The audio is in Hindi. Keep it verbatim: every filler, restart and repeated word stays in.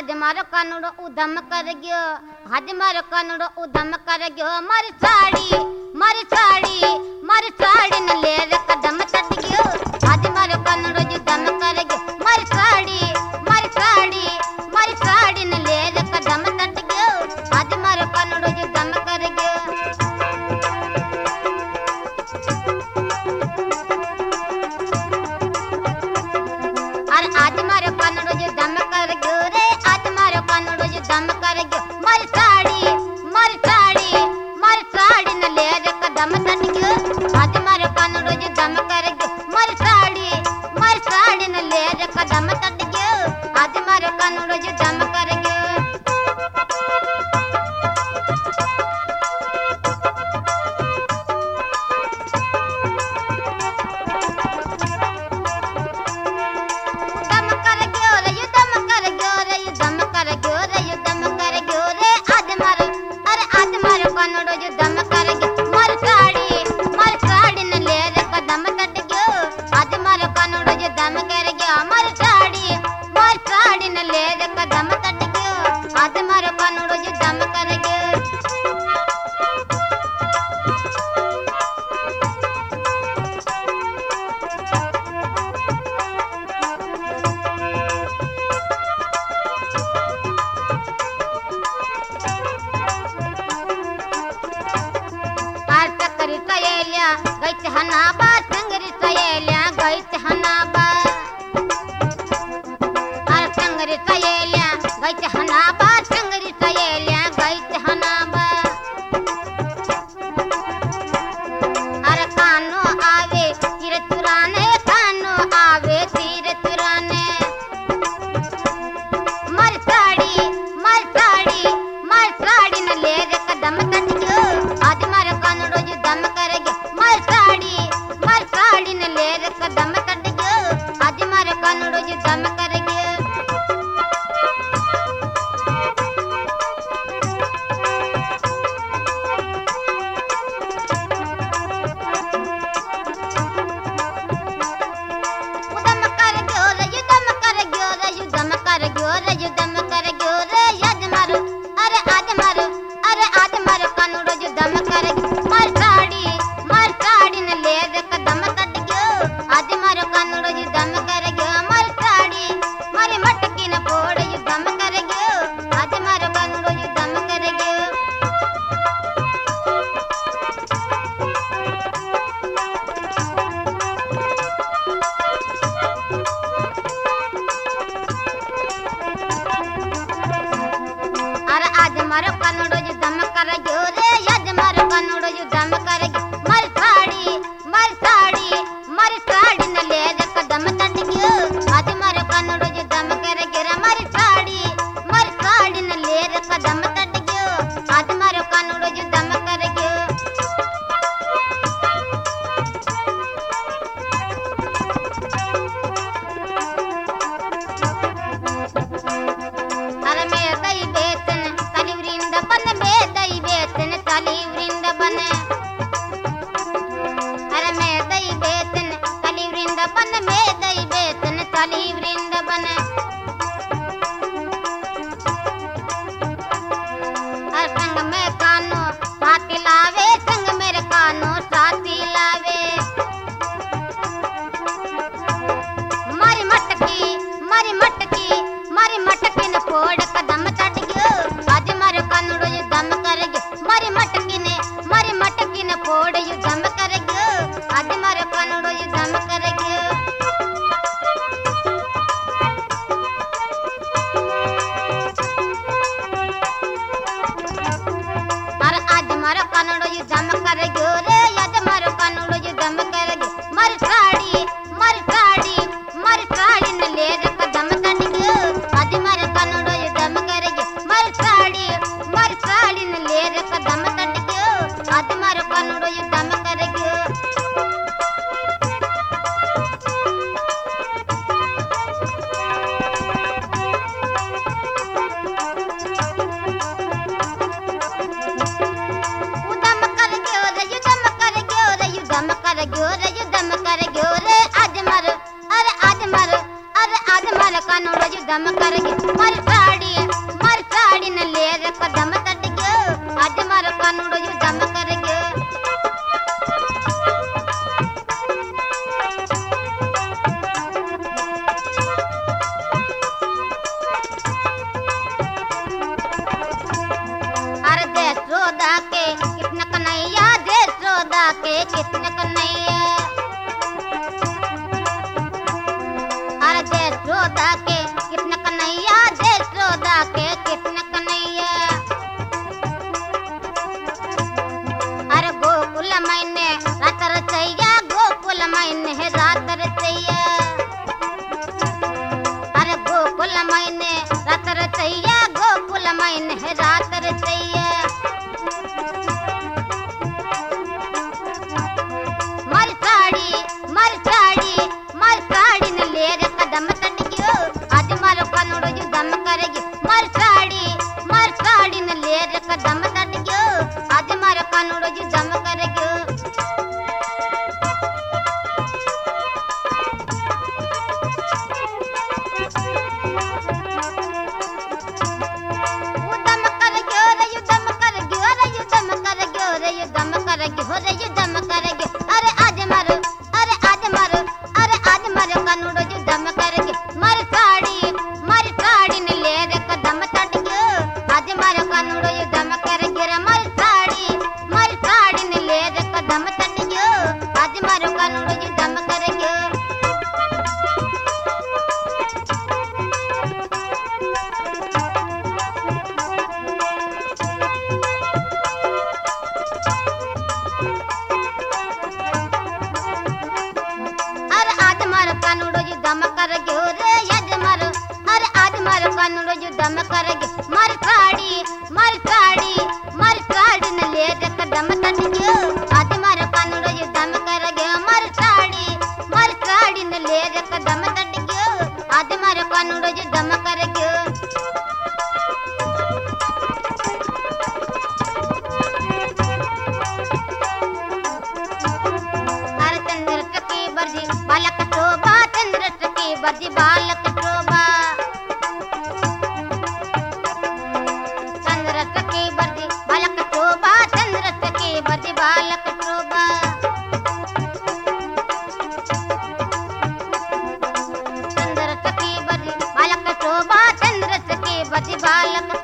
आज मारो कानूड़ो उधम कर गयो, आज मारो कानूड़ो उधम कर गयो। मारी साड़ी मारी साड़ी मारी साड़ी न ले रे कदम तट गयो, आज मारो कानूड़ो उधम कर गयो। मारी साड़ी मारी साड़ी मारी साड़ी न ले रे कदम तट गयो, आज मारो कानूड़ो उधम कर गयो। अरे आज मारो कानूड़ो उधम कर गयो रे, आज मारो कानूड़ो उधम कर गयो। मारी साड़ी मारी साड़ी मारी साड़ी न ले रे कदम तट गयो, आज मारो कानूड़ो उधम कर गयो। मारी साड़ी मारी साड़ी न ले रे कदम तट गयो, आज मारो कानूड़ो उधम कर गयो। दम कर गयो रे यू दम कर गयो रे यू दम कर गयो रे यू दम कर गयो रे, आज मारो अरे आज मारो कानूड़ो जो दम कर गयो। मारी साड़ी मारी साड़ी न ले रे कदम तट गयो, आज मारो कानूड़ो जो दम कर गयो। मारी साड़ी मारी साड़ी न ले रे कदम तट गयो, आज मारो कानूड़ो जो दम कर गयो। आर चकरी सयेल्या गईच हनाबा, संगरी सयेल्या गईच हनाबा। आर संगरी सयेल्या गईच हनाबा, संगरी सयेल्या गईच हनाबा। अरे कानो आवे तीर चुराने, कानो आवे तीर चुराने। मारी साड़ी मारी साड़ी मारी साड़ी न ले रे कदम तट गयो, आज मारो कानूड़ो जो दम कर गयो। मारी साड़ी मारी साड़ी न ले रे कदम तट गयो, आज मारो कानूड़ो जो दम कर गयो। उदम कर गयो रे यू दम कर गयो रे यू दम कर गयो रे यू दम कर गयो रे, आज मारो अरे आज मारो अरे आज मारो कानूड़ो जो दम कर गयो। मारी साड़ी मारी साड़ी न ले रे कदम तट गयो, आज मारो कानूड़ो जो दम कर गयो। मारी साड़ी मारी मटकी न फोड़ जो दम कर गयो, आज मारो कानूड़ो जो दम कर गयो। अरे आज मारो कानूड़ो जो दम कर गयो रे, आज मारो कानूड़ो जो दम कर गयो। मारी साड़ी मारी साड़ी मारी साड़ी न ले रे कदम तट गयो, आज मारो कानूड़ो जो दम कर गयो रे। मारी साड़ी मारी साड़ी न ले रे कदम तट गयो, आज मारो कानूड़ो जो दम कर गयो। अरे मैं दई बेतन तली वृंद बन, मैं दई बेतन तली वृंद बन। अरे मैं दई बेतन तली वृंद बन, मैं दई बेतन तली वृंद बन। अरे संग में कानो साथी लावे, संग मेरे कानो साथी लावे। मारी मटकी मारी मटकी मारी मटकी न फोड़ कदम तट गयो, यशोदा के कृष्ण कन्हैया, यशोदा के कृष्ण कन्हैया। अरे यशोदा के कृष्ण कन्हैया, यशोदा के कृष्ण कन्हैया। अरे गोकुल मैंने रात रचैया, गोकुल मैंने रात रचैया। अरे गोकुल मैंने रात रचैया, गोकुल मैंने रात रचैया। मर साड़ी मर साड़ी मर साड़ी न ले रे कदम तट गयो, आज मारो कानूड़ो जो दम करेगी। मर साड़ी मर साड़ी न ले रे कदम तट गयो, आज मारो कानूड़ो जो दम करेगी। अरे आज मारो अरे आज मारो अरे आज मारो कानूड़ो जो दम करेगी। मर साड़ी मर साड़ी न ले रे कदम तट गयो, आज मारो कानूड़ो जो दम करेगी रे। मर साड़ी मर साड़ी न ले रे कदम तट गयो, आज मारो कानूड़ो जो दम करेगी। कानूड़ो जो दम कर गयो रे यज मारो, अरे आज मारो कानूड़ो जो दम कर गयो। मर साड़ी मर साड़ी मर साड़ी न ले रे कदम तट गयो, आज मारो कानूड़ो जो दम कर गयो। मर साड़ी मर साड़ी न ले रे कदम तट गयो, आज मारो कानूड़ो जो दम कर गयो। अरे चंद्र टकी बरजी बालक शोभा, चंद्र टकी बरजी बालक शोभा। चंद्र टकी बरजी बालक शोभा, चंद्र टकी बरजी बालक शोभा। चंद्र टकी बरजी बालक शोभा, चंद्र टकी बरजी बालक